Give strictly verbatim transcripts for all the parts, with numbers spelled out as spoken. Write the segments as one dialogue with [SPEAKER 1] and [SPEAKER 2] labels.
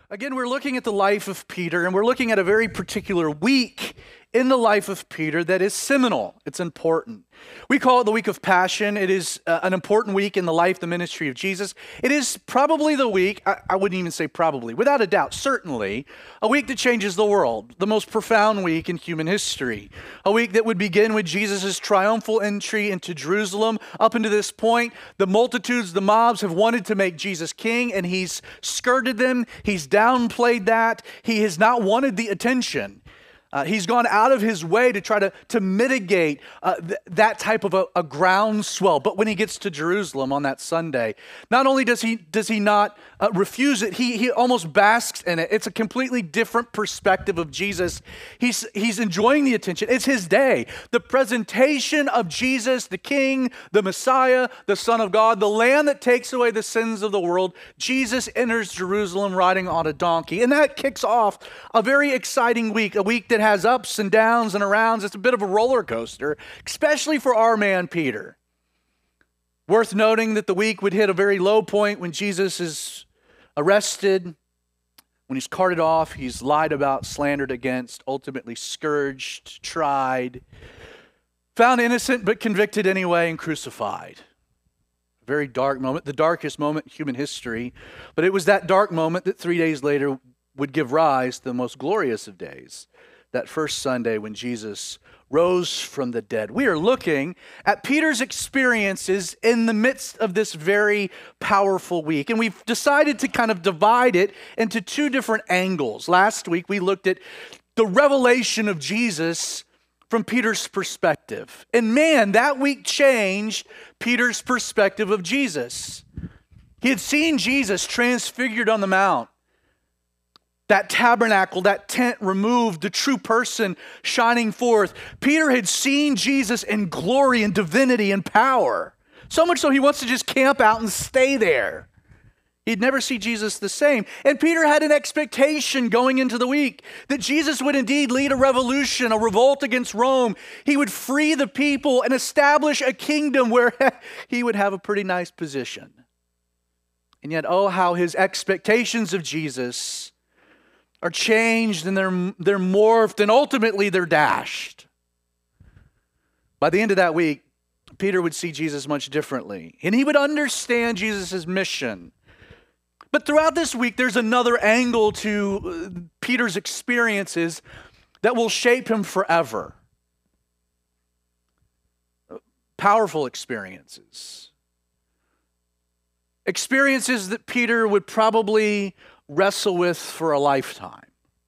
[SPEAKER 1] Again, we're looking at the life of Peter, and we're looking at a very particular week in the life of Peter that is seminal. It's important. We call it the week of Passion. It is uh, an important week in the life, the ministry of Jesus. It is probably the week, I, I wouldn't even say probably, without a doubt, certainly, a week that changes the world, the most profound week in human history. A week that would begin with Jesus' triumphal entry into Jerusalem. Up until this point, the multitudes, the mobs have wanted to make Jesus king, and he's skirted them. He's downplayed that. He has not wanted the attention. Uh, he's gone out of his way to try to, to mitigate uh, th- that type of a, a groundswell. But when he gets to Jerusalem on that Sunday, not only does he does he not uh, refuse it, he he almost basks in it. It's a completely different perspective of Jesus. He's he's enjoying the attention. It's his day. The presentation of Jesus, the King, the Messiah, the Son of God, the Lamb that takes away the sins of the world. Jesus enters Jerusalem riding on a donkey, and that kicks off a very exciting week, a week that has ups and downs and arounds. It's a bit of a roller coaster, especially for our man Peter. Worth noting that the week would hit a very low point when Jesus is arrested, when he's carted off, he's lied about, slandered against, ultimately scourged, tried, found innocent but convicted anyway, and crucified. A very dark moment, the darkest moment in human history. But it was that dark moment that three days later would give rise to the most glorious of days. That first Sunday when Jesus rose from the dead. We are looking at Peter's experiences in the midst of this very powerful week. And we've decided to kind of divide it into two different angles. Last week we looked at the revelation of Jesus from Peter's perspective. And man, that week changed Peter's perspective of Jesus. He had seen Jesus transfigured on the mount. That tabernacle, that tent removed, the true person shining forth. Peter had seen Jesus in glory and divinity and power. So much so he wants to just camp out and stay there. He'd never see Jesus the same. And Peter had an expectation going into the week that Jesus would indeed lead a revolution, a revolt against Rome. He would free the people and establish a kingdom where he would have a pretty nice position. And yet, oh, how his expectations of Jesus are changed, and they're, they're morphed, and ultimately they're dashed. By the end of that week, Peter would see Jesus much differently, and he would understand Jesus' mission. But throughout this week, there's another angle to Peter's experiences that will shape him forever. Powerful experiences. Experiences that Peter would probably wrestle with for a lifetime.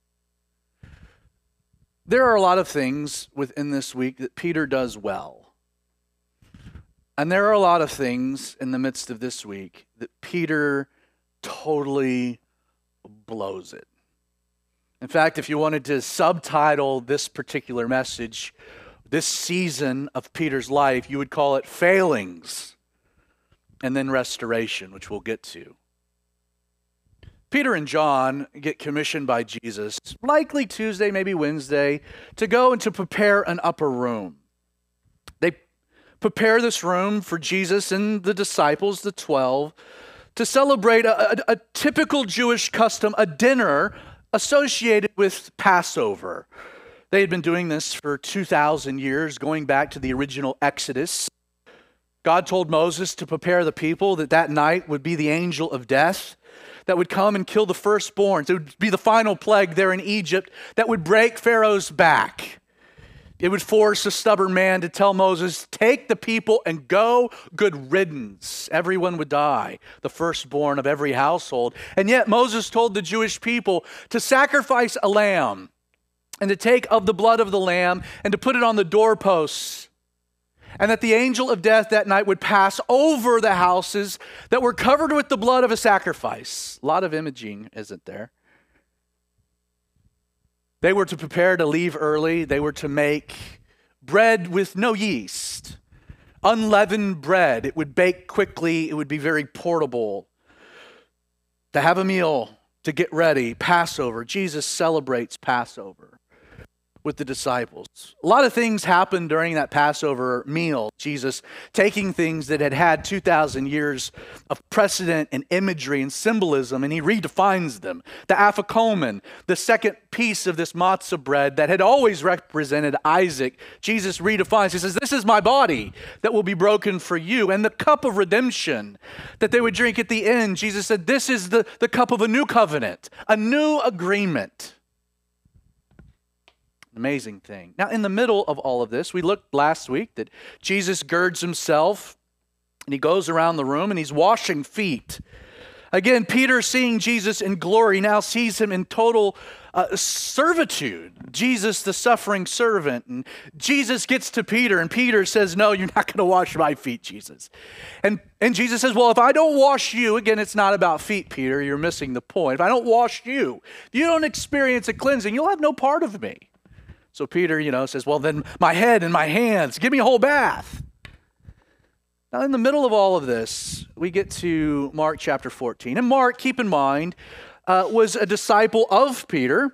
[SPEAKER 1] There are a lot of things within this week that Peter does well. And there are a lot of things in the midst of this week that Peter totally blows it. In fact, if you wanted to subtitle this particular message, this season of Peter's life, you would call it Failings and then Restoration, which we'll get to. Peter and John get commissioned by Jesus, likely Tuesday, maybe Wednesday, to go and to prepare an upper room. They prepare this room for Jesus and the disciples, the twelve, to celebrate a, a, a typical Jewish custom, a dinner associated with Passover. They had been doing this for two thousand years, going back to the original Exodus. God told Moses to prepare the people that that night would be the angel of death that would come and kill the firstborns. It would be the final plague there in Egypt that would break Pharaoh's back. It would force a stubborn man to tell Moses, take the people and go, good riddance. Everyone would die, the firstborn of every household. And yet Moses told the Jewish people to sacrifice a lamb and to take of the blood of the lamb and to put it on the doorposts. And that the angel of death that night would pass over the houses that were covered with the blood of a sacrifice. A lot of imaging, isn't there? They were to prepare to leave early. They were to make bread with no yeast, unleavened bread. It would bake quickly. It would be very portable. To have a meal, to get ready, Passover. Jesus celebrates Passover. with the disciples. A lot of things happened during that Passover meal. Jesus taking things that had had two thousand years of precedent and imagery and symbolism, and he redefines them. The afikomen, the second piece of this matzah bread that had always represented Isaac, Jesus redefines. He says, this is my body that will be broken for you. And the cup of redemption that they would drink at the end, Jesus said, this is the, the cup of a new covenant, a new agreement. Amazing thing. Now, in the middle of all of this, we looked last week that Jesus girds himself and he goes around the room and he's washing feet. Again, Peter, seeing Jesus in glory, now sees him in total uh, servitude. Jesus, the suffering servant. And Jesus gets to Peter and Peter says, no, you're not going to wash my feet, Jesus. And, and Jesus says, well, if I don't wash you, again, it's not about feet, Peter. You're missing the point. If I don't wash you, if you don't experience a cleansing, you'll have no part of me. So Peter, you know, says, well, then my head and my hands, give me a whole bath. Now, in the middle of all of this, we get to Mark chapter fourteen. And Mark, keep in mind, uh, was a disciple of Peter.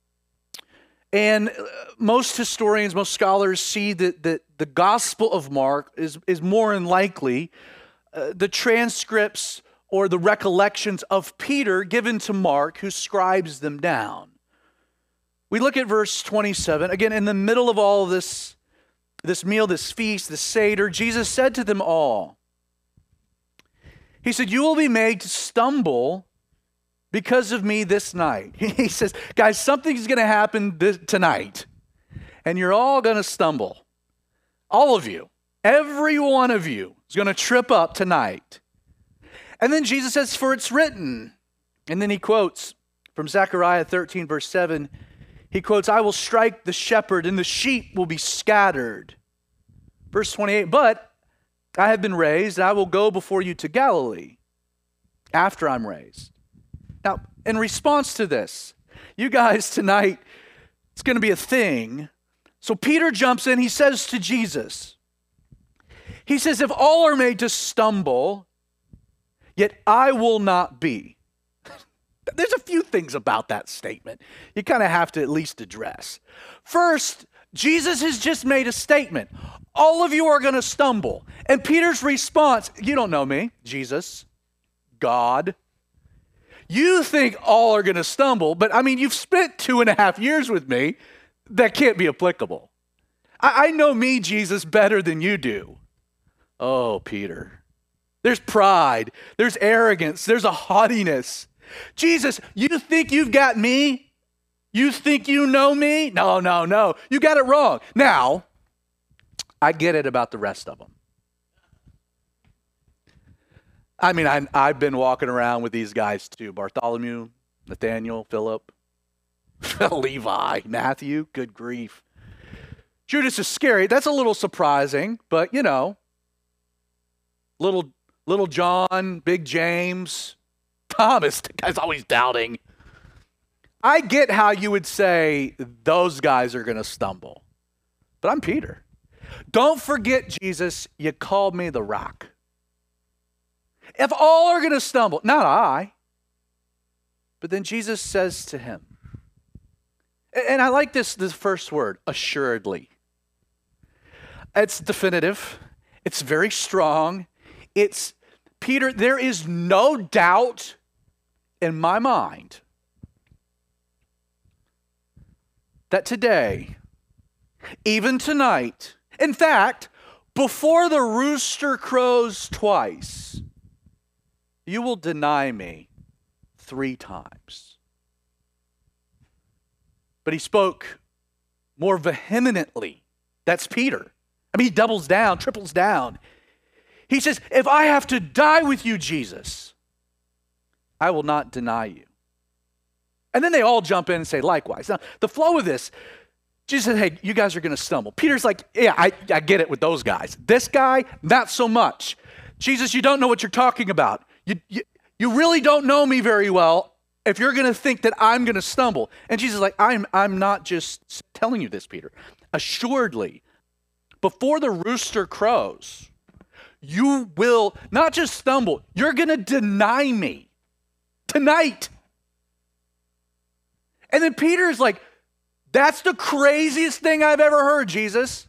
[SPEAKER 1] And most historians, most scholars see that, that the Gospel of Mark is, is more than likely uh, the transcripts or the recollections of Peter given to Mark, who scribes them down. We look at verse twenty-seven. Again, in the middle of all of this, this meal, this feast, this Seder, Jesus said to them all, he said, you will be made to stumble because of me this night. He says, guys, something's going to happen this, tonight, and you're all going to stumble. All of you, every one of you is going to trip up tonight. And then Jesus says, for it's written. And then he quotes from Zechariah thirteen, verse seven, he quotes, I will strike the shepherd and the sheep will be scattered. Verse twenty-eight, but I have been raised and I will go before you to Galilee after I'm raised. Now, in response to this, you guys tonight, it's going to be a thing. So Peter jumps in, he says to Jesus, he says, if all are made to stumble, yet I will not be. There's a few things about that statement you kind of have to at least address. First, Jesus has just made a statement. All of you are going to stumble. And Peter's response, you don't know me, Jesus, God. You think all are going to stumble, but I mean, you've spent two and a half years with me. That can't be applicable. I, I know me, Jesus, better than you do. Oh, Peter. There's pride. There's arrogance. There's a haughtiness. Jesus, you think you've got me? You think you know me? No, no, no. You got it wrong. Now, I get it about the rest of them. I mean, I, I've been walking around with these guys too. Bartholomew, Nathaniel, Philip, Levi, Matthew. Good grief. Judas is scary. That's a little surprising, but you know, little, little John, big James, Thomas, the guy's always doubting. I get how you would say those guys are going to stumble. But I'm Peter. Don't forget, Jesus, you called me the rock. If all are going to stumble, not I. But then Jesus says to him, and I like this, this first word, assuredly. It's definitive. It's very strong. It's, Peter, there is no doubt in my mind that today, even tonight, in fact, before the rooster crows twice, you will deny me three times. But he spoke more vehemently. That's Peter. I mean, he doubles down, triples down. He says, if I have to die with you, Jesus, I will not deny you. And then they all jump in and say likewise. Now, the flow of this, Jesus said, hey, you guys are going to stumble. Peter's like, yeah, I, I get it with those guys. This guy, not so much. Jesus, you don't know what you're talking about. You, you, you really don't know me very well if you're going to think that I'm going to stumble. And Jesus is like, I'm, I'm not just telling you this, Peter. Assuredly, before the rooster crows, you will not just stumble, you're going to deny me tonight. And then Peter is like, That's the craziest thing I've ever heard, Jesus.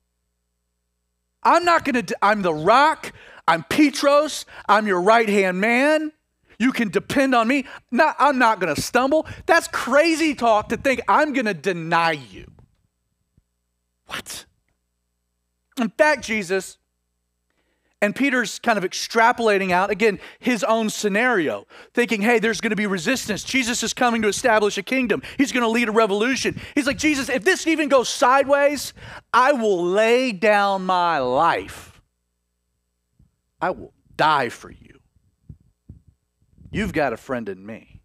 [SPEAKER 1] I'm not going to, I'm the rock. I'm Petros. I'm your right-hand man. You can depend on me. Not, I'm not going to stumble. That's crazy talk to think I'm going to deny you. What? In fact, Jesus, and Peter's kind of extrapolating out, again, his own scenario, thinking, hey, there's going to be resistance. Jesus is coming to establish a kingdom. He's going to lead a revolution. He's like, Jesus, if this even goes sideways, I will lay down my life. I will die for you. You've got a friend in me.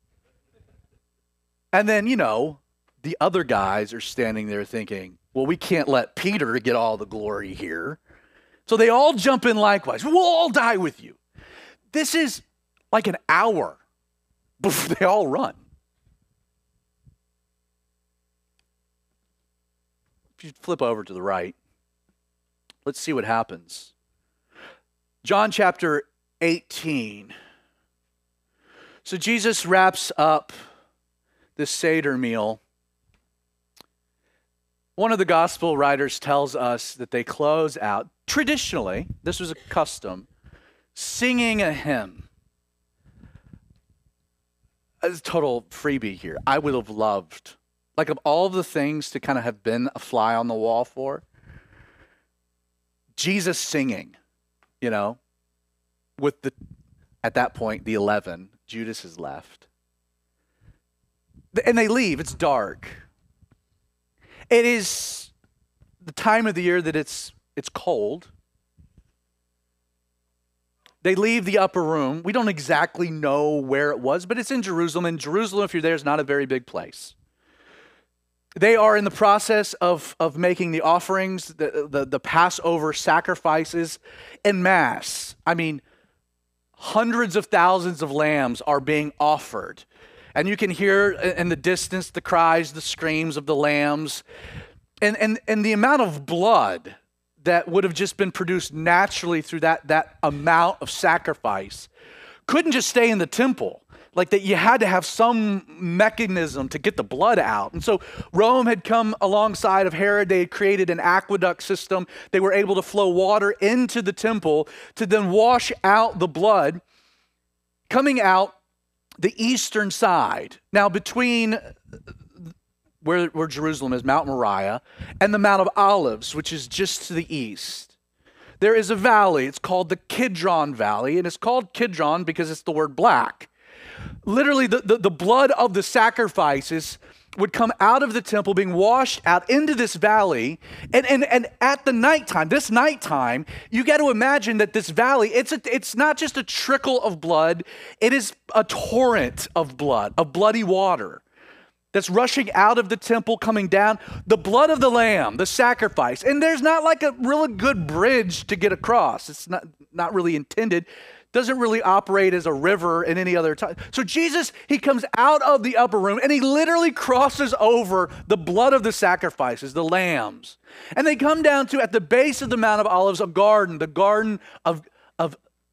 [SPEAKER 1] And then, you know, the other guys are standing there thinking, well, we can't let Peter get all the glory here. So they all jump in likewise. We'll all die with you. This is like an hour before they all run. If you flip over to the right, let's see what happens. John chapter eighteen. So Jesus wraps up this Seder meal. One of the gospel writers tells us that they close out, traditionally, this was a custom, singing a hymn. A total freebie here. I would have loved, like of all of the things to kind of have been a fly on the wall for, Jesus singing, you know, with the, at that point, the eleven, Judas is left. And they leave, it's dark. It is the time of the year that it's it's cold. They leave the upper room. We don't exactly know where it was, but it's in Jerusalem. And Jerusalem, if you're there, is not a very big place. They are in the process of, of making the offerings, the, the, the Passover sacrifices en masse. I mean, hundreds of thousands of lambs are being offered. And you can hear in the distance the cries, the screams of the lambs. And, and, and the amount of blood that would have just been produced naturally through that, that amount of sacrifice couldn't just stay in the temple. Like that you had to have some mechanism to get the blood out. And so Rome had come alongside of Herod. They had created an aqueduct system. They were able to flow water into the temple to then wash out the blood coming out the eastern side. Now between where, where Jerusalem is, Mount Moriah, and the Mount of Olives, which is just to the east, there is a valley. It's called the Kidron Valley, and it's called Kidron because it's the word black. Literally, the, the, the blood of the sacrifices would come out of the temple, being washed out into this valley. And, and, and at the nighttime, this nighttime, you got to imagine that this valley, it's, a, it's not just a trickle of blood, it is a torrent of blood, of bloody water that's rushing out of the temple, coming down. The blood of the lamb, the sacrifice. And there's not like a really good bridge to get across. It's not, not really intended. Doesn't really operate as a river in any other time. So Jesus, he comes out of the upper room and he literally crosses over the blood of the sacrifices, the lambs. And they come down to, at the base of the Mount of Olives, a garden, the garden of, of,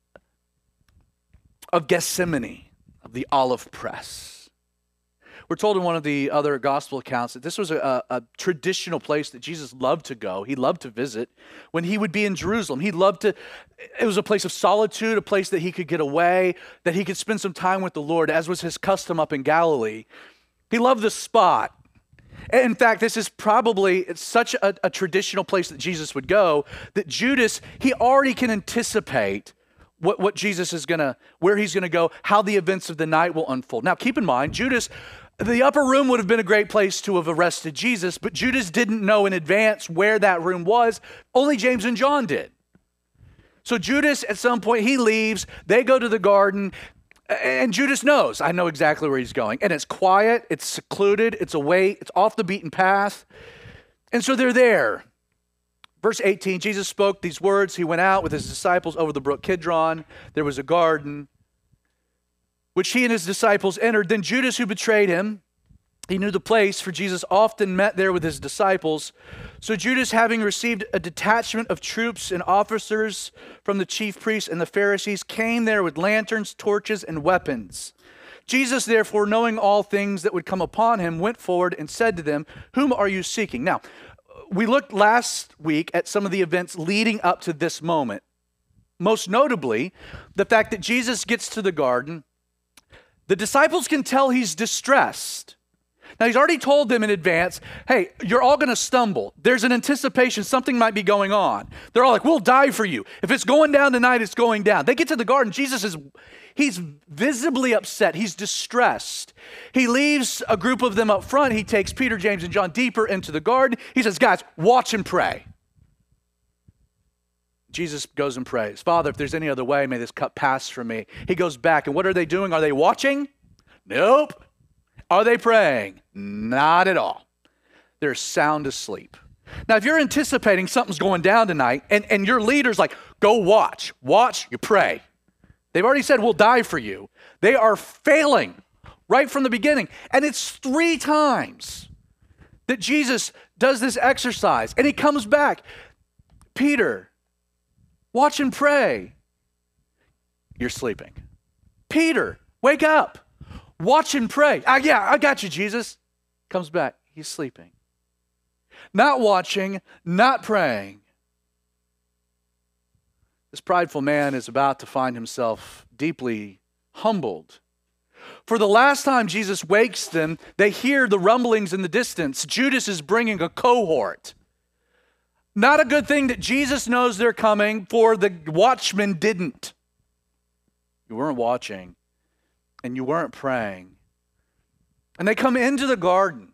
[SPEAKER 1] of Gethsemane, of the olive press. We're told in one of the other gospel accounts that this was a, a traditional place that Jesus loved to go. He loved to visit when he would be in Jerusalem. He loved to, it was a place of solitude, a place that he could get away, that he could spend some time with the Lord, as was his custom up in Galilee. He loved the spot. In fact, this is probably it's such a, a traditional place that Jesus would go that Judas, he already can anticipate what, what Jesus is going to, where he's going to go, how the events of the night will unfold. Now, keep in mind, Judas, the upper room would have been a great place to have arrested Jesus, but Judas didn't know in advance where that room was. Only James and John did. So Judas, at some point, he leaves. They go to the garden, and Judas knows, I know exactly where he's going. And it's quiet, it's secluded, it's away, it's off the beaten path. And so they're there. Verse eighteen, Jesus spoke these words. He went out with his disciples over the brook Kidron. There was a garden, which he and his disciples entered. Then Judas, who betrayed him, he knew the place, for Jesus often met there with his disciples. So Judas, having received a detachment of troops and officers from the chief priests and the Pharisees, came there with lanterns, torches, and weapons. Jesus, therefore, knowing all things that would come upon him, went forward and said to them, whom are you seeking? Now, we looked last week at some of the events leading up to this moment. Most notably, the fact that Jesus gets to the garden. The disciples can tell he's distressed. Now, he's already told them in advance, hey, you're all going to stumble. There's an anticipation something might be going on. They're all like, we'll die for you. If it's going down tonight, it's going down. They get to the garden. Jesus is, he's visibly upset. He's distressed. He leaves a group of them up front. He takes Peter, James, and John deeper into the garden. He says, guys, watch and pray. Jesus goes and prays. Father, if there's any other way, may this cup pass from me. He goes back, and what are they doing? Are they watching? Nope. Are they praying? Not at all. They're sound asleep. Now, if you're anticipating something's going down tonight, and, and your leader's like, go watch, watch, you pray. They've already said, we'll die for you. They are failing right from the beginning. And it's three times that Jesus does this exercise, and he comes back. Peter, watch and pray. You're sleeping. Peter, wake up. Watch and pray. Ah, yeah, I got you, Jesus. Comes back. He's sleeping. Not watching, not praying. This prideful man is about to find himself deeply humbled. For the last time Jesus wakes them, they hear the rumblings in the distance. Judas is bringing a cohort. Not a good thing that Jesus knows they're coming, for the watchmen didn't. You weren't watching, and you weren't praying. And they come into the garden.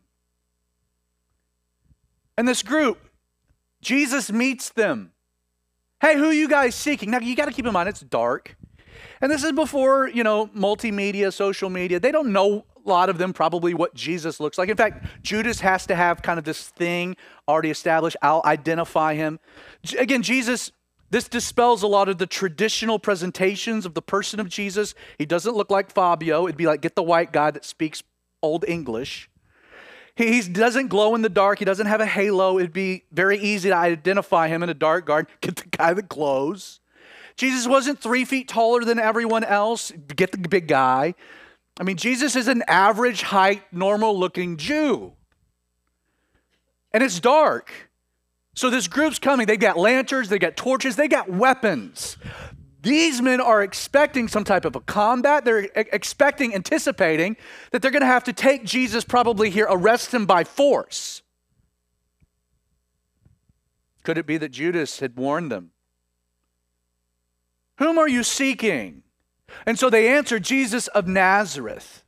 [SPEAKER 1] And this group, Jesus meets them. Hey, who are you guys seeking? Now, you got to keep in mind, it's dark. And this is before, you know, multimedia, social media. They don't know, a lot of them, probably what Jesus looks like. In fact, Judas has to have kind of this thing already established. I'll identify him. Again, Jesus, this dispels a lot of the traditional presentations of the person of Jesus. He doesn't look like Fabio. It'd be like, get the white guy that speaks Old English. He, he doesn't glow in the dark. He doesn't have a halo. It'd be very easy to identify him in a dark garden. Get the guy that glows. Jesus wasn't three feet taller than everyone else. Get the big guy. I mean, Jesus is an average height, normal looking Jew. And it's dark. So this group's coming. They got lanterns, they got torches, they got weapons. These men are expecting some type of a combat. They're expecting, anticipating that they're going to have to take Jesus probably here, arrest him by force. Could it be that Judas had warned them? Whom are you seeking? And so they answered, Jesus of Nazareth.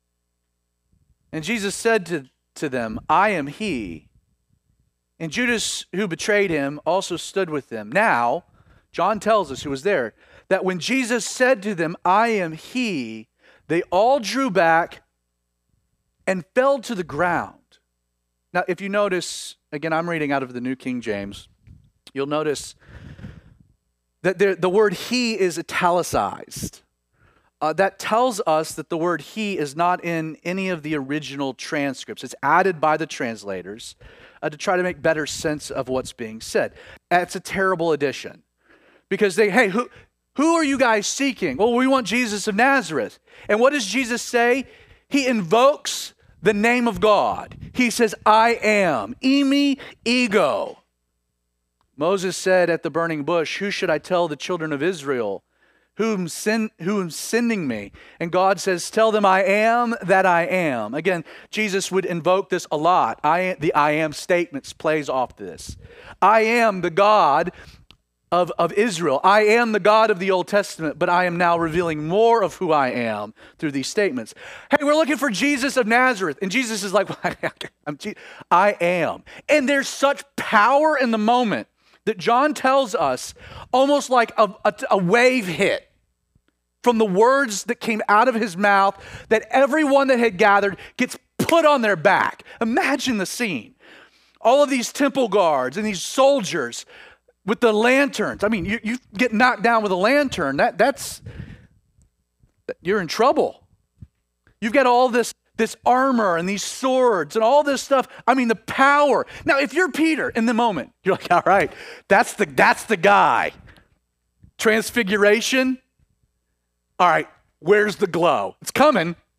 [SPEAKER 1] And Jesus said to, to them, I am he. And Judas, who betrayed him, also stood with them. Now, John tells us, who was there, that when Jesus said to them, I am he, they all drew back and fell to the ground. Now, if you notice, again, I'm reading out of the New King James, you'll notice that the, the word he is italicized. Uh, that tells us that the word he is not in any of the original transcripts. It's added by the translators uh, to try to make better sense of what's being said. That's a terrible addition. Because they, hey, who, who are you guys seeking? Well, we want Jesus of Nazareth. And what does Jesus say? He invokes the name of God. He says, I am. Emi ego. Moses said at the burning bush, who should I tell the children of Israel? Whom sin, whom sending me? And God says, tell them I am that I am. Again, Jesus would invoke this a lot. I, the I am statements plays off this. I am the God of, of Israel. I am the God of the Old Testament, but I am now revealing more of who I am through these statements. Hey, we're looking for Jesus of Nazareth. And Jesus is like, I'm Je- I am. And there's such power in the moment that John tells us, almost like a, a, a wave hit from the words that came out of his mouth, that everyone that had gathered gets put on their back. Imagine the scene. All of these temple guards and these soldiers with the lanterns. I mean, you, you get knocked down with a lantern, that, that's, you're in trouble. You've got all this, this armor and these swords and all this stuff. I mean, the power. Now, if you're Peter in the moment, you're like, all right, that's the, that's the guy. Transfiguration. All right, where's the glow? It's coming.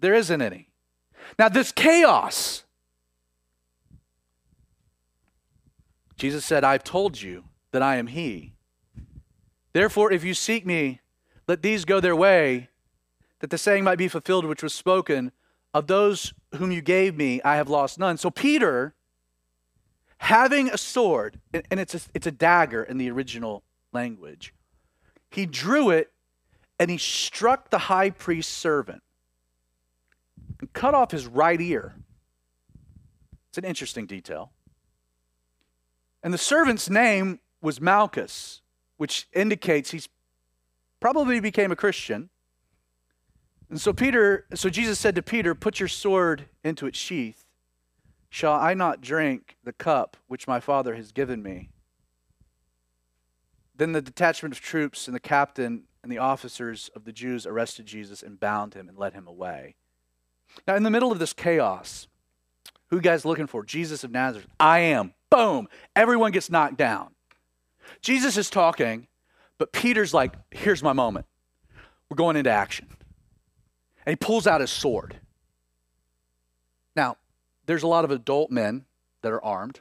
[SPEAKER 1] There isn't any. Now, this chaos, Jesus said, I've told you that I am he. Therefore, if you seek me, let these go their way, that the saying might be fulfilled which was spoken, of those whom you gave me, I have lost none. So Peter, having a sword, and it's a, it's a dagger in the original language, he drew it and he struck the high priest's servant and cut off his right ear. It's an interesting detail. And the servant's name was Malchus, which indicates he's probably became a Christian. And so Peter, so Jesus said to Peter, put your sword into its sheath. Shall I not drink the cup which my Father has given me? Then the detachment of troops and the captain and the officers of the Jews arrested Jesus and bound him and led him away. Now, in the middle of this chaos, who you guys looking for? Jesus of Nazareth. I am. Boom. Everyone gets knocked down. Jesus is talking, but Peter's like, here's my moment. We're going into action. And he pulls out his sword. Now, there's a lot of adult men that are armed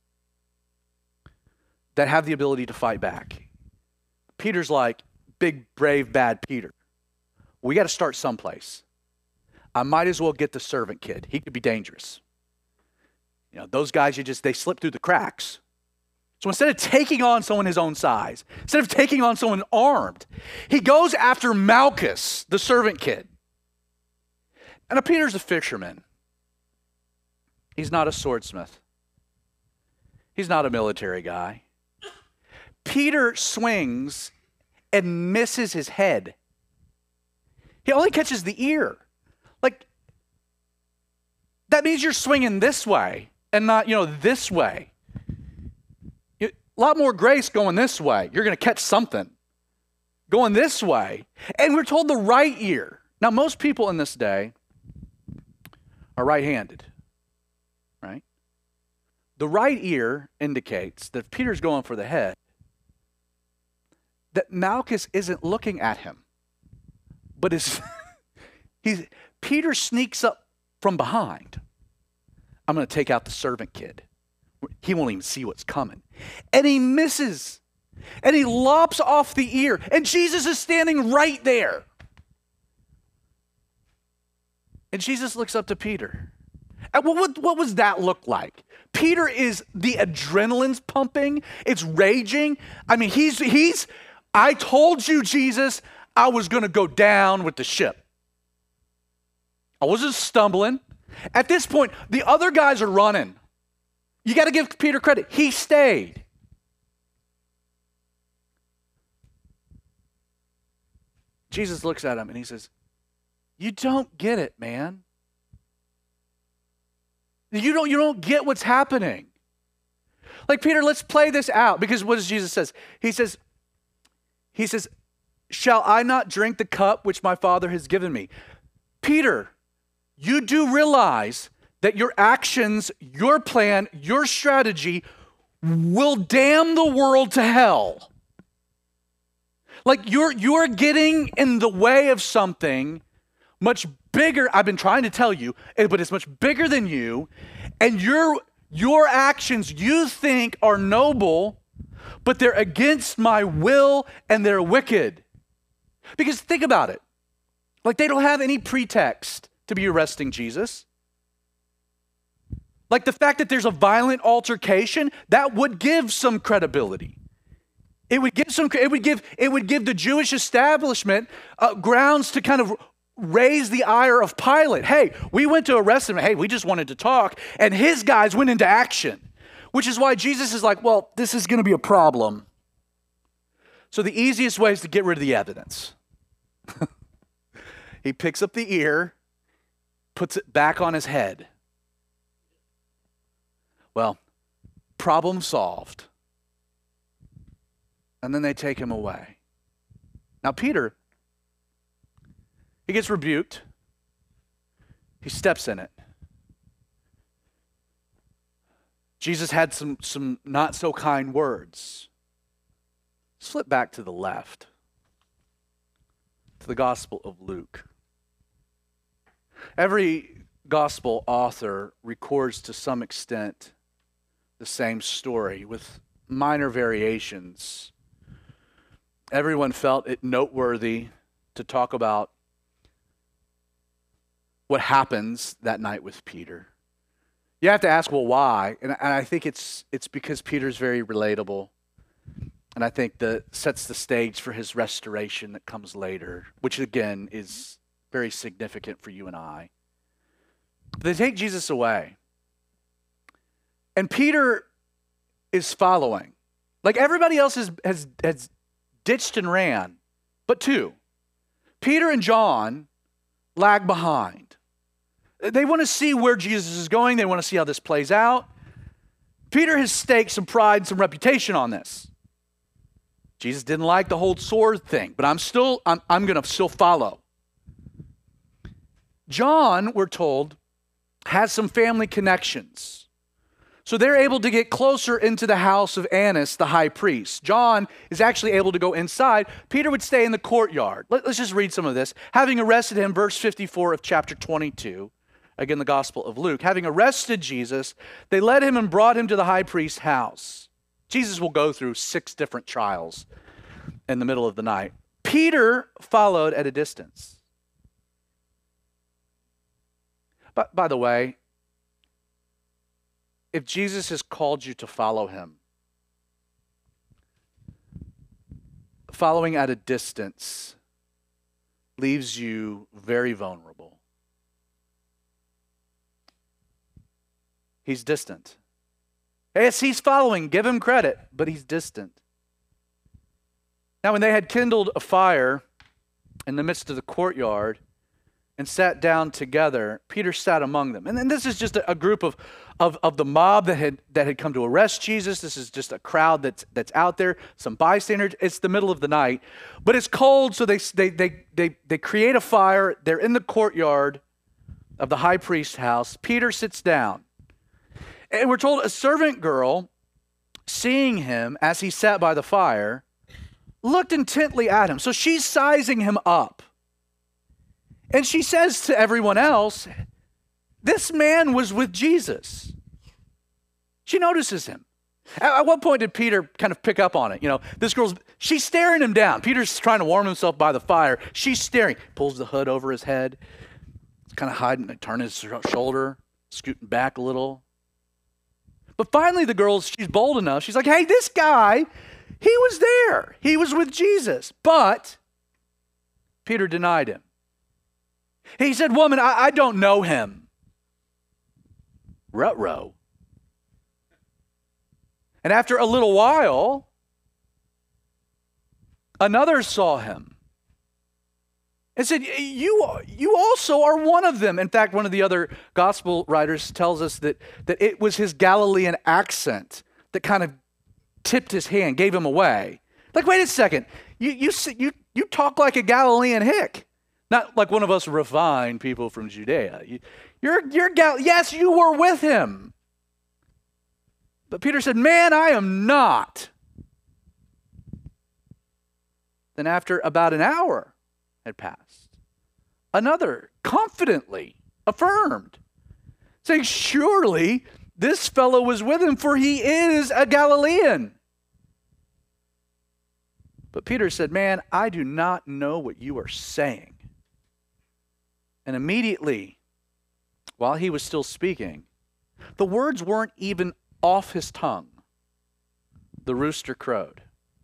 [SPEAKER 1] that have the ability to fight back. Peter's like, big, brave, bad Peter. We got to start someplace. I might as well get the servant kid. He could be dangerous. You know, those guys, you just, they slip through the cracks. So instead of taking on someone his own size, instead of taking on someone armed, he goes after Malchus, the servant kid. And now Peter's a fisherman. He's not a swordsmith. He's not a military guy. Peter swings and misses his head. He only catches the ear. Like, that means you're swinging this way and not, you know, this way. A lot more grace going this way. You're going to catch something. Going this way. And we're told the right ear. Now, most people in this day are right-handed, right? The right ear indicates that if Peter's going for the head, that Malchus isn't looking at him, but is he's Peter sneaks up from behind. I'm going to take out the servant kid. He won't even see what's coming. And he misses. And he lops off the ear. And Jesus is standing right there. And Jesus looks up to Peter. And what, what, what was that look like? Peter is, the adrenaline's pumping. It's raging. I mean, he's, he's, I told you, Jesus, I was going to go down with the ship. I wasn't stumbling. At this point, the other guys are running. You got to give Peter credit. He stayed. Jesus looks at him and he says, you don't get it, man. You don't, you don't get what's happening. Like, Peter, let's play this out. Because what does Jesus says? He says, he says, shall I not drink the cup which my Father has given me? Peter, you do realize that your actions, your plan, your strategy will damn the world to hell. Like, you're, you're getting in the way of something much bigger, I've been trying to tell you, but it's much bigger than you, and your, your actions you think are noble, but they're against my will and they're wicked. Because think about it. Like, they don't have any pretext to be arresting Jesus. Like, the fact that there's a violent altercation, that would give some credibility. It would give some, it would give, it would give the Jewish establishment uh, grounds to kind of raise the ire of Pilate. Hey, we went to arrest him. Hey, we just wanted to talk. And his guys went into action, which is why Jesus is like, well, this is going to be a problem. So the easiest way is to get rid of the evidence. He picks up the ear, puts it back on his head. Well, problem solved. And then they take him away. Now, Peter, he gets rebuked. He steps in it. Jesus had some, some not so kind words. Let's flip back to the left, to the Gospel of Luke. Every gospel author records to some extent the same story with minor variations. Everyone felt it noteworthy to talk about what happens that night with Peter. You have to ask, well, why? And, and I think it's it's because Peter's very relatable. And I think that sets the stage for his restoration that comes later, which again is very significant for you and I. They take Jesus away. And Peter is following. Like everybody else has, has, has ditched and ran, but two. Peter and John lag behind. They want to see where Jesus is going. They want to see how this plays out. Peter has staked some pride, some reputation on this. Jesus didn't like the whole sword thing, but I'm still, I'm, I'm going to still follow. John, we're told, has some family connections. So they're able to get closer into the house of Annas, the high priest. John is actually able to go inside. Peter would stay in the courtyard. Let, let's just read some of this. Having arrested him, verse fifty-four of chapter twenty-two, again, the Gospel of Luke. Having arrested Jesus, they led him and brought him to the high priest's house. Jesus will go through six different trials in the middle of the night. Peter followed at a distance. But by the way, if Jesus has called you to follow him, following at a distance leaves you very vulnerable. He's distant. Yes, he's following, give him credit, but he's distant. Now, when they had kindled a fire in the midst of the courtyard and sat down together, Peter sat among them. And then this is just a, a group of, of, of the mob that had, that had come to arrest Jesus. This is just a crowd that's, that's out there, some bystanders. It's the middle of the night, but it's cold, so they, they, they, they, they create a fire. They're in the courtyard of the high priest's house. Peter sits down. And we're told a servant girl, seeing him as he sat by the fire, looked intently at him. So she's sizing him up. And she says to everyone else, this man was with Jesus. She notices him. At, at what point did Peter kind of pick up on it? You know, this girl's, she's staring him down. Peter's trying to warm himself by the fire. She's staring. Pulls the hood over his head. Kind of hiding, turning his shoulder, scooting back a little. But finally the girl, she's bold enough. She's like, hey, this guy, he was there. He was with Jesus. But Peter denied him. He said, woman, I, I don't know him. Ruh-roh. And after a little while, another saw him and said, you, you also are one of them. In fact, one of the other gospel writers tells us that, that it was his Galilean accent that kind of tipped his hand, gave him away. Like, wait a second, you, you, you, you talk like a Galilean hick. Not like one of us refined people from Judea. You, you're, you're Gal- yes, you were with him. But Peter said, man, I am not. Then after about an hour had passed, another confidently affirmed, saying, surely this fellow was with him, for he is a Galilean. But Peter said, man, I do not know what you are saying. And immediately, while he was still speaking, the words weren't even off his tongue. The rooster crowed.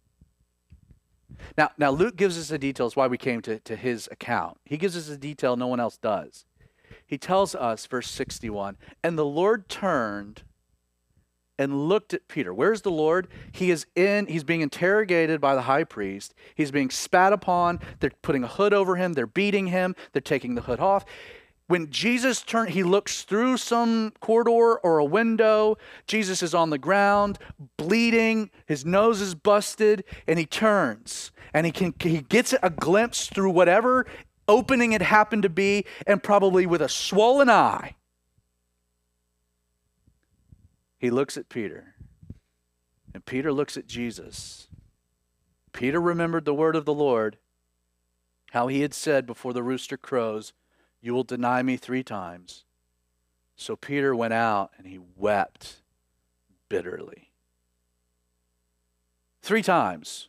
[SPEAKER 1] Now, now Luke gives us the details why we came to, to his account. He gives us a detail no one else does. He tells us, verse sixty-one, and the Lord turned and looked at Peter. Where's the Lord? He is in, he's being interrogated by the high priest. He's being spat upon. They're putting a hood over him. They're beating him. They're taking the hood off. When Jesus turned, he looks through some corridor or a window. Jesus is on the ground, bleeding. His nose is busted, and he turns. And he can he gets a glimpse through whatever opening it happened to be, and probably with a swollen eye, he looks at Peter. And Peter looks at Jesus. Peter remembered the word of the Lord, how he had said before the rooster crows, you will deny me three times. So Peter went out and he wept bitterly. Three times.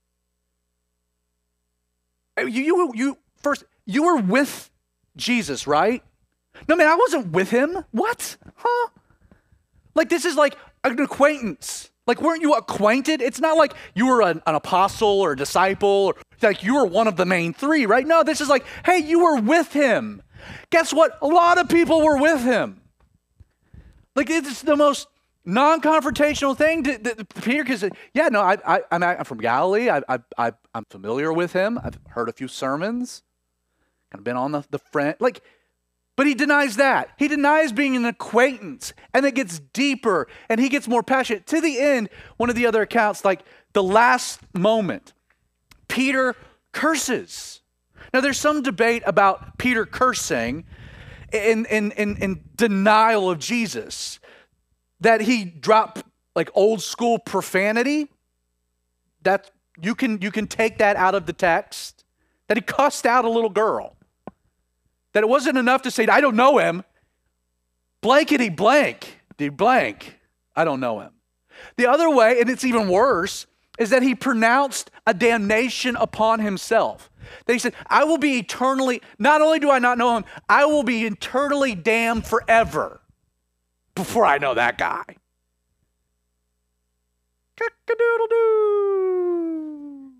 [SPEAKER 1] You, you, you first, you were with Jesus, right? No, man, I wasn't with him. What? Huh? Like, this is like an acquaintance. Like, weren't you acquainted? It's not like you were an, an apostle or a disciple, or like you were one of the main three, right? No, this is like, hey, you were with him. Guess what? A lot of people were with him. Like, it's the most non-confrontational thing to, to, to Peter, because, yeah, no, I, I, I'm, I'm from Galilee. I, I, I, I'm familiar with him. I've heard a few sermons. Kind of been on the, the front. Like, but he denies that. He denies being an acquaintance, and it gets deeper, and he gets more passionate. To the end, one of the other accounts, like the last moment, Peter curses. Now, there's some debate about Peter cursing in, in, in, in denial of Jesus, that he dropped like old school profanity. That you can, you can take that out of the text, that he cussed out a little girl. That it wasn't enough to say, I don't know him. Blankety blank, dude, blank, I don't know him. The other way, and it's even worse, is that he pronounced a damnation upon himself. That he said, I will be eternally, not only do I not know him, I will be eternally damned forever before I know that guy. Cock-a-doodle-doo.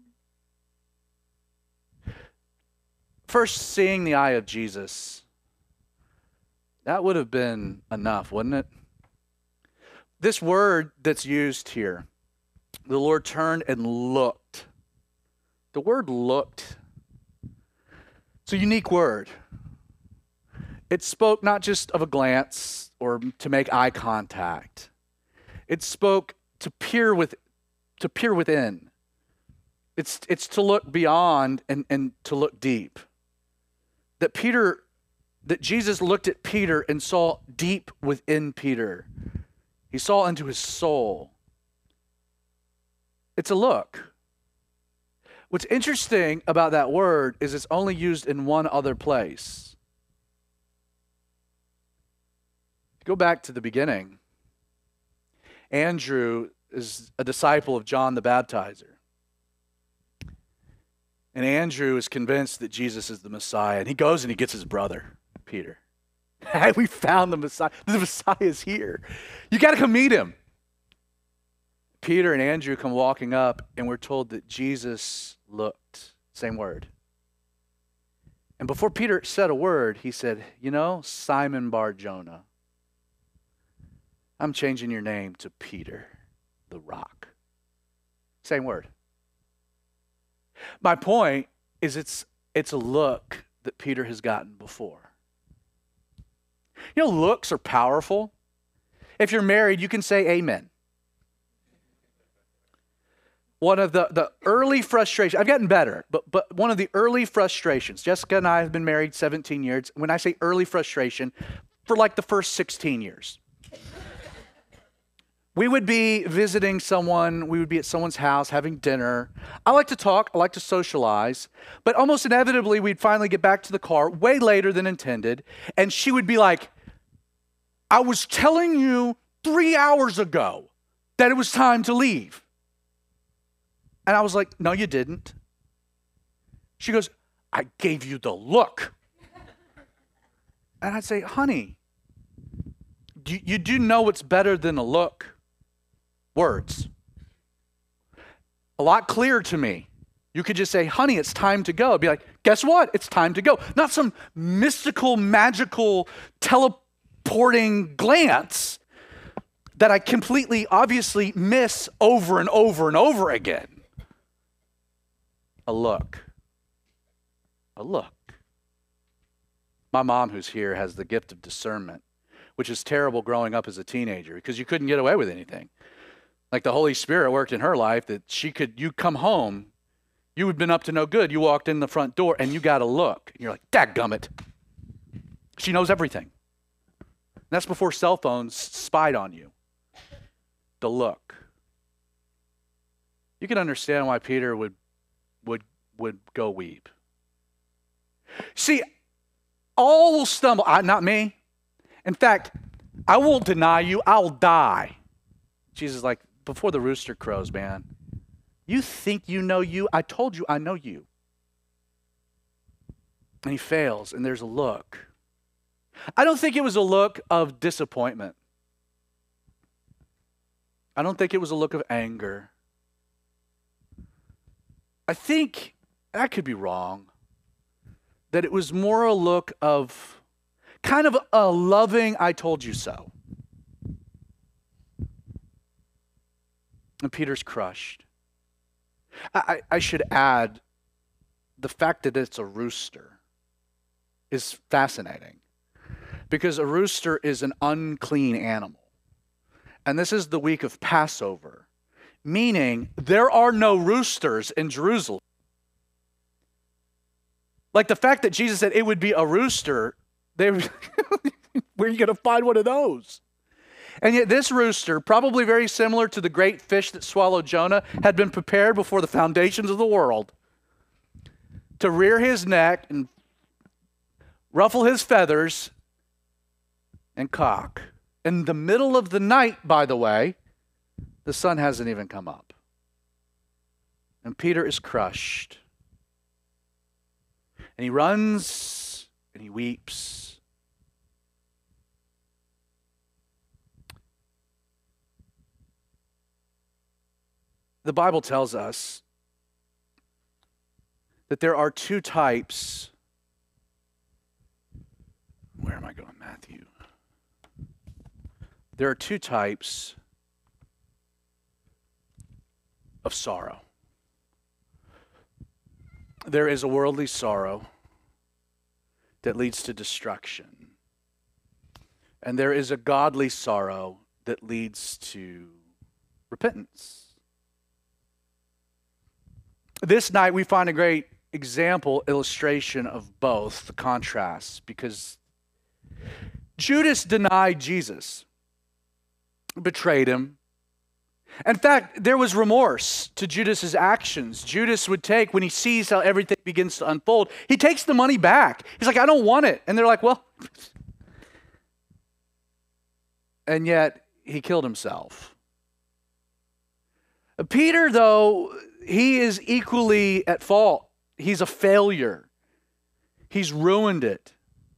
[SPEAKER 1] First, seeing the eye of Jesus, that would have been enough, wouldn't it? This word that's used here, the Lord turned and looked. The word looked, it's a unique word. It spoke not just of a glance or to make eye contact. It spoke to peer with, to peer within. It's, it's to look beyond and, and to look deep. That Peter, that Jesus looked at Peter and saw deep within Peter. He saw into his soul. It's a look. What's interesting about that word is it's only used in one other place. Go back to the beginning. Andrew is a disciple of John the Baptizer. And Andrew is convinced that Jesus is the Messiah. And he goes and he gets his brother, Peter. Hey, we found the Messiah. The Messiah is here. You got to come meet him. Peter and Andrew come walking up, and we're told that Jesus looked. Same word. And before Peter said a word, he said, you know, Simon Bar-Jonah, I'm changing your name to Peter, the rock. Same word. My point is it's it's a look that Peter has gotten before. You know, looks are powerful. If you're married, you can say amen. One of the, the early frustrations, I've gotten better, but, but one of the early frustrations, Jessica and I have been married seventeen years. When I say early frustration, for like the first sixteen years. We would be visiting someone, we would be at someone's house having dinner. I like to talk, I like to socialize, but almost inevitably we'd finally get back to the car way later than intended, and she would be like, I was telling you three hours ago that it was time to leave. And I was like, no, you didn't. She goes, I gave you the look. And I'd say, honey, you, you do know what's better than a look. Words. A lot clearer to me. You could just say, honey, it's time to go. I'd be like, guess what? It's time to go. Not some mystical, magical, teleporting glance that I completely, obviously miss over and over and over again. A look. A look. My mom, who's here, has the gift of discernment, which is terrible growing up as a teenager because you couldn't get away with anything. Like the Holy Spirit worked in her life that she could, you come home, you had been up to no good. You walked in the front door and you got a look. And you're like, dadgummit. She knows everything. And that's before cell phones spied on you. The look. You can understand why Peter would, would, would go weep. See, All will stumble. I, not me. In fact, I won't deny you. I'll die. Jesus is like, before the rooster crows, man. You think you know you? I told you I know you. And he fails, and there's a look. I don't think it was a look of disappointment. I don't think it was a look of anger. I think, I could be wrong, that it was more a look of kind of a loving, I told you so. And Peter's crushed. I, I should add, the fact that it's a rooster is fascinating, because a rooster is an unclean animal. And this is the week of Passover, meaning there are no roosters in Jerusalem. Like the fact that Jesus said it would be a rooster, they where are you going to find one of those? And yet this rooster, probably very similar to the great fish that swallowed Jonah, had been prepared before the foundations of the world to rear his neck and ruffle his feathers and cock. In the middle of the night, by the way, the sun hasn't even come up. And Peter is crushed. And he runs and he weeps. The Bible tells us that there are two types. Where am I going, Matthew? There are two types of sorrow. There is a worldly sorrow that leads to destruction. And there is a godly sorrow that leads to repentance. This night we find a great example, illustration of both, the contrast, because Judas denied Jesus, betrayed him. In fact, there was remorse to Judas's actions. Judas would take, when he sees how everything begins to unfold, he takes the money back. He's like, I don't want it. And they're like, well, and yet he killed himself. Peter, though, he is equally at fault. He's a failure. He's ruined it.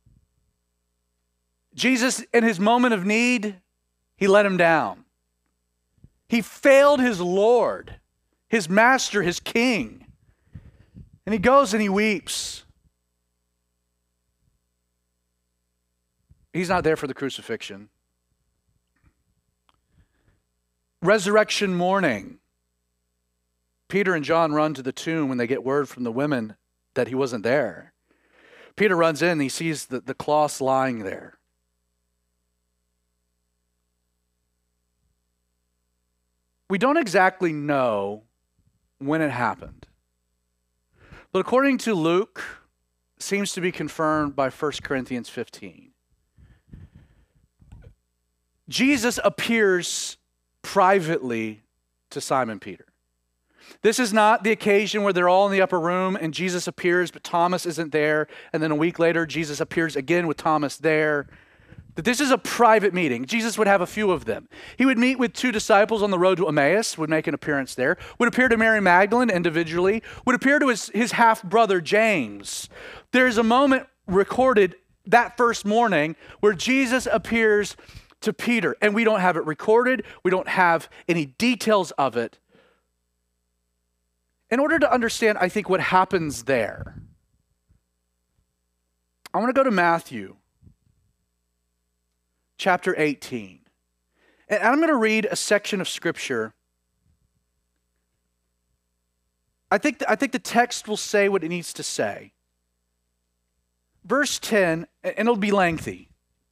[SPEAKER 1] Jesus, in his moment of need, he let him down. He failed his Lord, his master, his king. And he goes and he weeps. He's not there for the crucifixion. Resurrection morning, Peter and John run to the tomb when they get word from the women that he wasn't there. Peter runs in and he sees the, the cloths lying there. We don't exactly know when it happened. But according to Luke, it seems to be confirmed by First Corinthians fifteen. Jesus appears privately to Simon Peter. This is not the occasion where they're all in the upper room and Jesus appears, but Thomas isn't there. And then a week later, Jesus appears again with Thomas there. That this is a private meeting. Jesus would have a few of them. He would meet with two disciples on the road to Emmaus, would make an appearance there, would appear to Mary Magdalene individually, would appear to his, his half-brother James. There's a moment recorded that first morning where Jesus appears to Peter, and we don't have it recorded. We don't have any details of it. In order to understand, I think, what happens there, I want to go to Matthew chapter eighteen. And I'm going to read a section of scripture. I think, th- I think the text will say what it needs to say. Verse ten, and it'll be lengthy.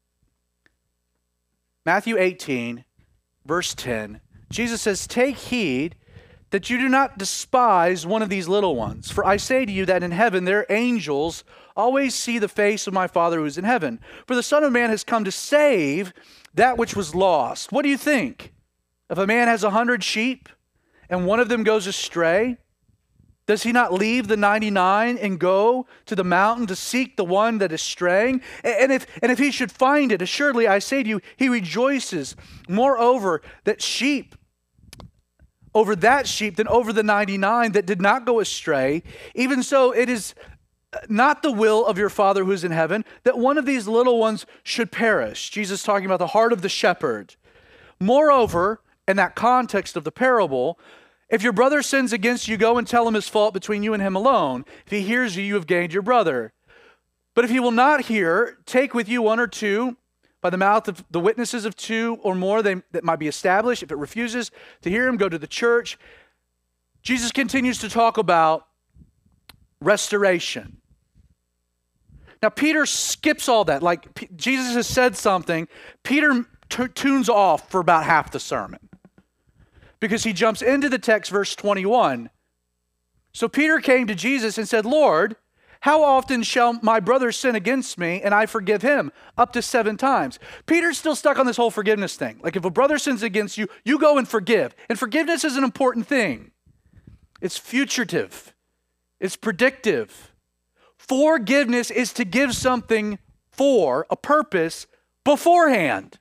[SPEAKER 1] Matthew eighteen, verse ten. Jesus says, "Take heed that you do not despise one of these little ones. For I say to you that in heaven their angels always see the face of my Father who is in heaven. For the Son of Man has come to save that which was lost." What do you think? If a man has a hundred sheep and one of them goes astray, Does he not leave the ninety-nine and go to the mountain to seek the one that is straying? And if, and if he should find it, assuredly I say to you, he rejoices. Moreover, that sheep, over that sheep than over the ninety-nine that did not go astray. Even so, it is not the will of your Father who is in heaven that one of these little ones should perish. Jesus talking about the heart of the shepherd. Moreover, in that context of the parable, if your brother sins against you, go and tell him his fault between you and him alone. If he hears you, you have gained your brother. But if he will not hear, take with you one or two by the mouth of the witnesses of two or more they, that might be established. If it refuses to hear him, go to the church. Jesus continues to talk about restoration. Now, Peter skips all that. Like, P- Jesus has said something. Peter t- tunes off for about half the sermon because he jumps into the text, verse twenty-one. So Peter came to Jesus and said, Lord, how often shall my brother sin against me and I forgive him? Up to seven times. Peter's still stuck on this whole forgiveness thing. Like, if a brother sins against you, you go and forgive. And forgiveness is an important thing. It's futurative. It's predictive. Forgiveness is to give something for a purpose beforehand.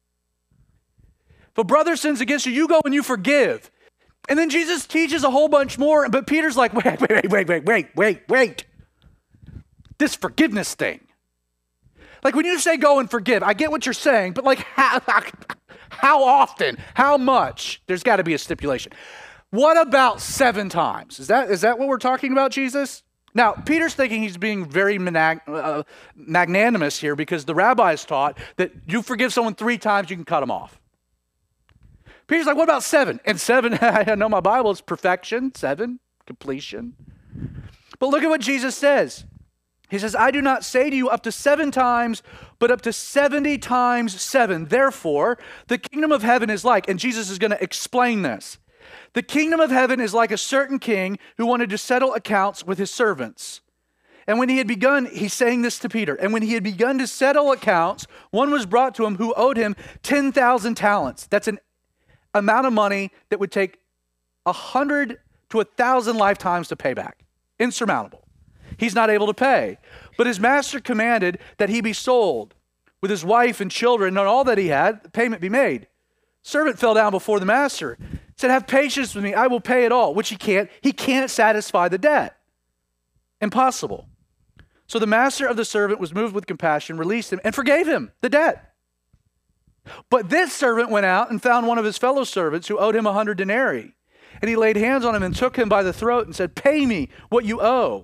[SPEAKER 1] If a brother sins against you, you go and you forgive. And then Jesus teaches a whole bunch more, but Peter's like, wait, wait, wait, wait, wait, wait, wait. This forgiveness thing. Like, when you say go and forgive, I get what you're saying, but like how, how often, how much? There's got to be a stipulation. What about seven times? Is that is that what we're talking about, Jesus? Now, Peter's thinking he's being very mag- uh, magnanimous here because the rabbis taught that you forgive someone three times, you can cut them off. Peter's like, what about seven? And seven, I know my Bible, it's perfection, seven, completion. But look at what Jesus says. He says, I do not say to you up to seven times, but up to seventy times seven. Therefore, the kingdom of heaven is like, and Jesus is going to explain this. The kingdom of heaven is like a certain king who wanted to settle accounts with his servants. And when he had begun, he's saying this to Peter, and when he had begun to settle accounts, one was brought to him who owed him ten thousand talents. That's an amount of money that would take a hundred to a thousand lifetimes to pay back. Insurmountable. He's not able to pay. But his master commanded that he be sold with his wife and children and all that he had, the payment be made. Servant fell down before the master, said, have patience with me, I will pay it all, which he can't. He can't satisfy the debt. Impossible. So the master of the servant was moved with compassion, released him, and forgave him the debt. But this servant went out and found one of his fellow servants who owed him a hundred denarii. And he laid hands on him and took him by the throat and said, pay me what you owe.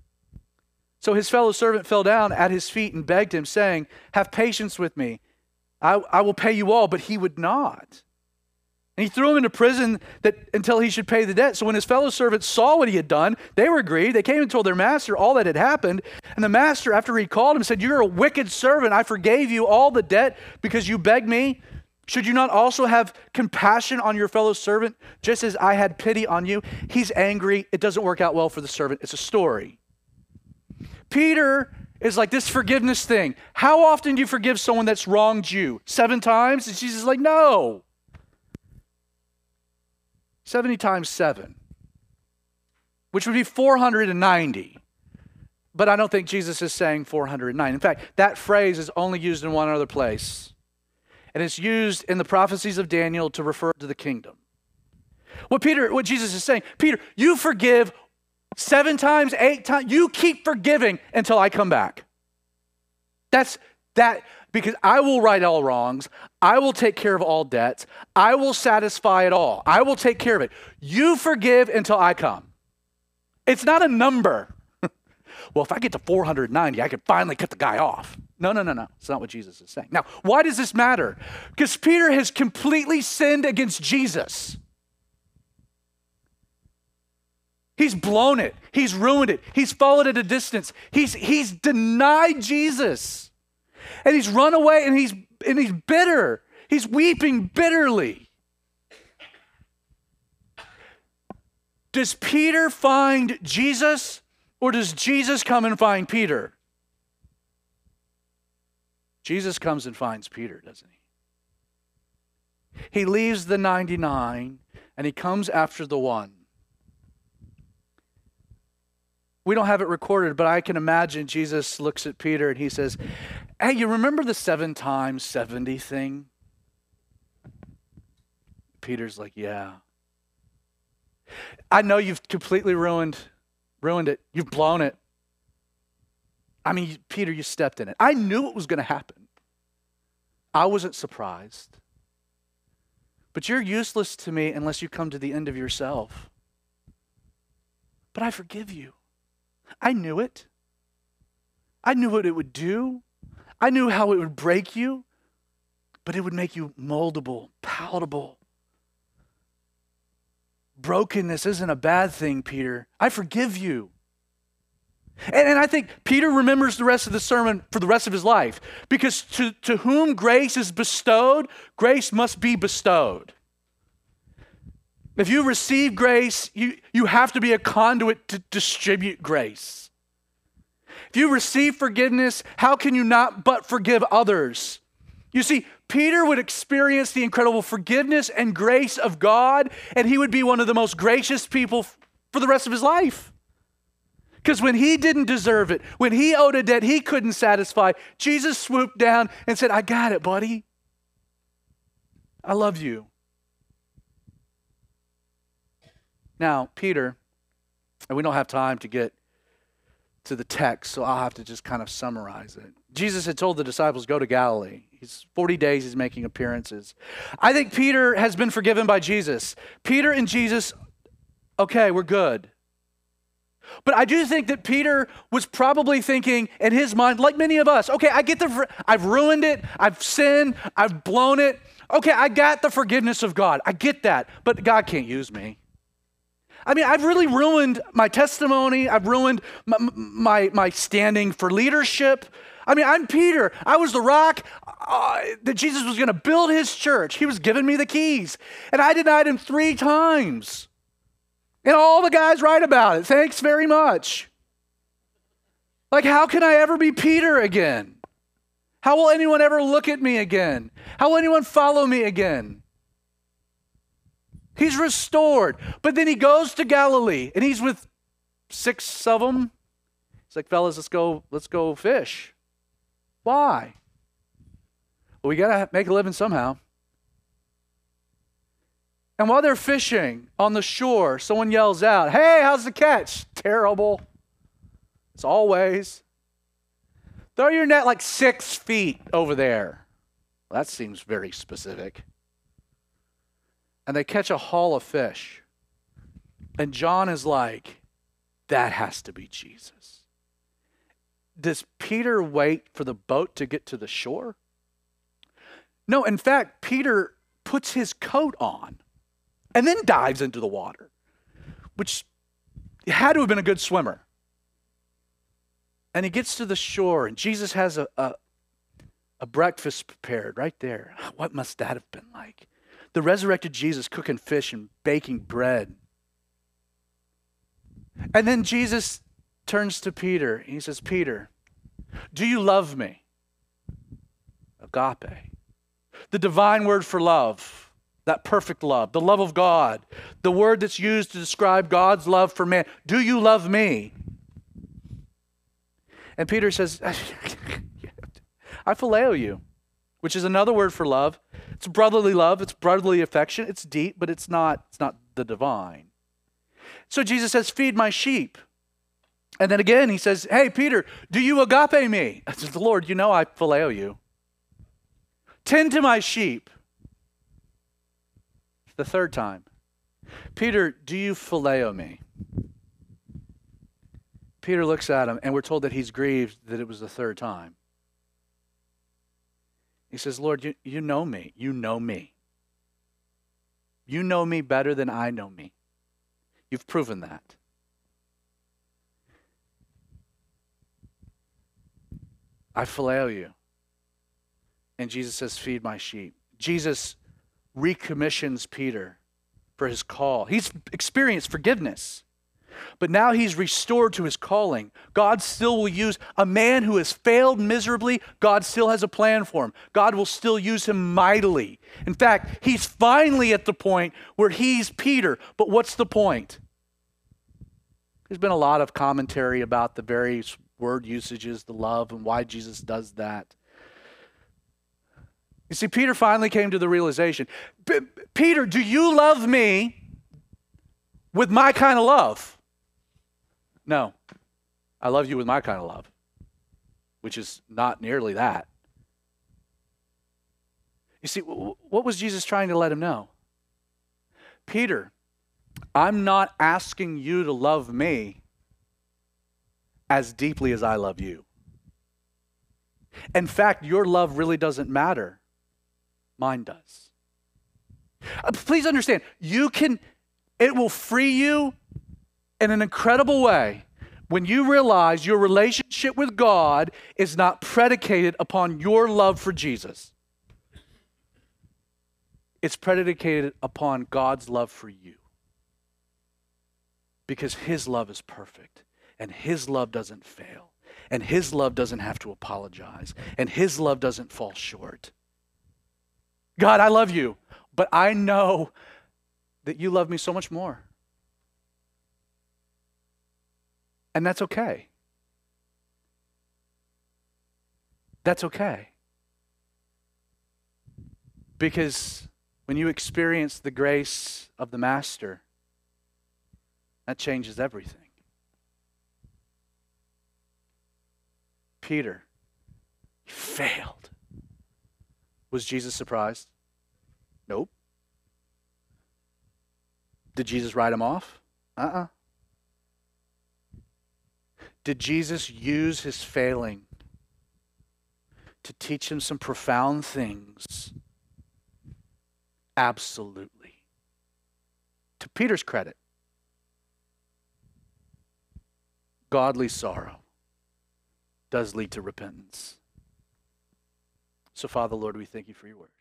[SPEAKER 1] So his fellow servant fell down at his feet and begged him, saying, have patience with me. I, I will pay you all. But he would not. And he threw him into prison that until he should pay the debt. So when his fellow servants saw what he had done, they were grieved. They came and told their master all that had happened. And the master, after he called him, said, you're a wicked servant. I forgave you all the debt because you begged me. Should you not also have compassion on your fellow servant, just as I had pity on you? He's angry. It doesn't work out well for the servant. It's a story. Peter is like this forgiveness thing. How often do you forgive someone that's wronged you? Seven times? And Jesus is like, no. seventy times seven, which would be four hundred ninety. But I don't think Jesus is saying four hundred nine. In fact, that phrase is only used in one other place. And it's used in the prophecies of Daniel to refer to the kingdom. What Peter, what Jesus is saying, Peter, you forgive seven times, eight times. You keep forgiving until I come back. That's that, because I will right all wrongs. I will take care of all debts. I will satisfy it all. I will take care of it. You forgive until I come. It's not a number. Well, if I get to four hundred ninety, I can finally cut the guy off. No, no, no, no. It's not what Jesus is saying. Now, why does this matter? Because Peter has completely sinned against Jesus. He's blown it. He's ruined it. He's followed at a distance. He's, he's denied Jesus. And he's run away and he's, and he's bitter. He's weeping bitterly. Does Peter find Jesus, or does Jesus come and find Peter? Jesus comes and finds Peter, doesn't he? He leaves the ninety-nine and he comes after the one. We don't have it recorded, but I can imagine Jesus looks at Peter and he says, hey, you remember the seven times seventy thing? Peter's like, yeah. I know you've completely ruined, ruined it. You've blown it. I mean, Peter, you stepped in it. I knew it was going to happen. I wasn't surprised. But you're useless to me unless you come to the end of yourself. But I forgive you. I knew it. I knew what it would do. I knew how it would break you, but it would make you moldable, palatable. Brokenness isn't a bad thing, Peter. I forgive you. And, and I think Peter remembers the rest of the sermon for the rest of his life, because to, to whom grace is bestowed, grace must be bestowed. If you receive grace, you, you have to be a conduit to distribute grace. If you receive forgiveness, how can you not but forgive others? You see, Peter would experience the incredible forgiveness and grace of God, and he would be one of the most gracious people f- for the rest of his life. Because when he didn't deserve it, when he owed a debt he couldn't satisfy, Jesus swooped down and said, I got it, buddy. I love you. Now, Peter, and we don't have time to get to the text, so I'll have to just kind of summarize it. Jesus had told the disciples, go to Galilee. He's forty days, he's making appearances. I think Peter has been forgiven by Jesus. Peter and Jesus, okay, we're good. But I do think that Peter was probably thinking in his mind, like many of us, okay, I get the, I've ruined it, I've sinned, I've blown it. Okay, I got the forgiveness of God. I get that, but God can't use me. I mean, I've really ruined my testimony. I've ruined my, my, my standing for leadership. I mean, I'm Peter. I was the rock uh, that Jesus was going to build his church. He was giving me the keys. And I denied him three times. And all the guys write about it. Thanks very much. Like, how can I ever be Peter again? How will anyone ever look at me again? How will anyone follow me again? He's restored. But then he goes to Galilee and he's with six of them. He's like, fellas, let's go, let's go fish. Why? Well, we got to make a living somehow. And while they're fishing on the shore, someone yells out, hey, how's the catch? Terrible. As always. Throw your net like six feet over there. Well, that seems very specific. And they catch a haul of fish. And John is like, that has to be Jesus. Does Peter wait for the boat to get to the shore? No, in fact, Peter puts his coat on and then dives into the water, which had to have been a good swimmer. And he gets to the shore, and Jesus has a, a, a breakfast prepared right there. What must that have been like? The resurrected Jesus cooking fish and baking bread. And then Jesus turns to Peter, and he says, Peter, do you love me? Agape. The divine word for love. That perfect love, the love of God, the word that's used to describe God's love for man. Do you love me? And Peter says, I phileo you, which is another word for love. It's brotherly love, it's brotherly affection, it's deep, but it's not, it's not the divine. So Jesus says, feed my sheep. And then again he says, hey, Peter, do you agape me? I says, Lord, you know I phileo you. Tend to my sheep. The third time, Peter, do you phileo me? Peter looks at him, and we're told that he's grieved that it was the third time. He says, Lord, you, you know me. You know me. You know me better than I know me. You've proven that. I phileo you. And Jesus says, feed my sheep. Jesus recommissions Peter for his call. He's experienced forgiveness, but now he's restored to his calling. God still will use a man who has failed miserably. God still has a plan for him. God will still use him mightily. In fact, he's finally at the point where he's Peter. But what's the point? There's been a lot of commentary about the various word usages, the love, and why Jesus does that. You see, Peter finally came to the realization, Peter, do you love me with my kind of love? No, I love you with my kind of love, which is not nearly that. You see, what was Jesus trying to let him know? Peter, I'm not asking you to love me as deeply as I love you. In fact, your love really doesn't matter. Mine does. Uh, please understand, you can, it will free you in an incredible way when you realize your relationship with God is not predicated upon your love for Jesus. It's predicated upon God's love for you. Because his love is perfect, and his love doesn't fail, and his love doesn't have to apologize, and his love doesn't fall short. God, I love you, but I know that you love me so much more. And that's okay. That's okay. Because when you experience the grace of the Master, that changes everything. Peter, he failed. Was Jesus surprised? Nope. Did Jesus write him off? Uh-uh. Did Jesus use his failing to teach him some profound things? Absolutely. To Peter's credit, godly sorrow does lead to repentance. So, Father, Lord, we thank you for your word.